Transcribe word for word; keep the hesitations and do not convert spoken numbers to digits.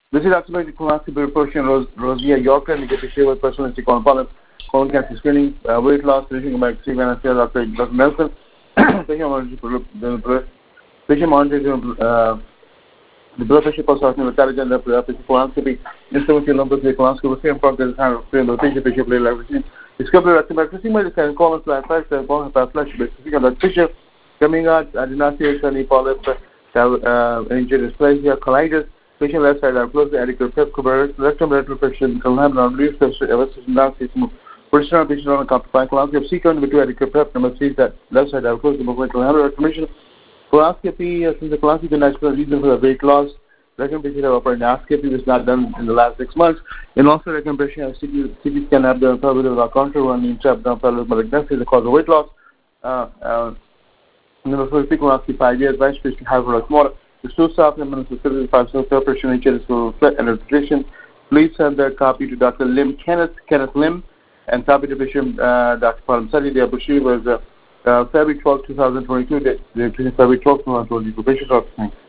This is actually the colonoscopy portion, Ros- Rosia Yorker, and you get to share with personal colon polyp, colon cancer screening, uh, weight loss, finishing by Steve and Doctor Doctor Nelson, patient monitoring, patient monitoring, uh, the blood pressure pulse oximeter, cardiac and patient colonoscopy, instrument lumpus, the colonoscopy, same problem, the kind of frame rotation, patient play leveraging, discovery rectum accessing by the kind of colon flat flash, the colon flat flash, basically on that picture, coming out, I did not see any polyp, uh, injury dysplasia, colitis. Patient left side are closed, adequate prep, rectum retroflexion, column non-relief, evacuation down, personal patient on a compliant colonoscopy, C number two, adequate prep, number three, that left side are closed, movement, column reclamation, colonoscopy, since the colonoscopy is the natural reason for the weight loss, rectum patient have upper endoscopy was not done in the last six months, and also rectum patient have C T scan abdomen pelvic without contour, one intra-abdominal pelvic malignancy is the cause of weight loss, uh, uh, number four, colonoscopy five years, vice patient hyperosmotic. The stool supplement is five so pressure nature is to reflect and nutrition. Please send that copy to Doctor Lim Kenneth Kenneth Lim and copy to patient uh, Doctor Paramsati. The Abushi was uh, uh, February twelfth, two thousand twenty-two. The February twelfth, two thousand twenty-two. Patient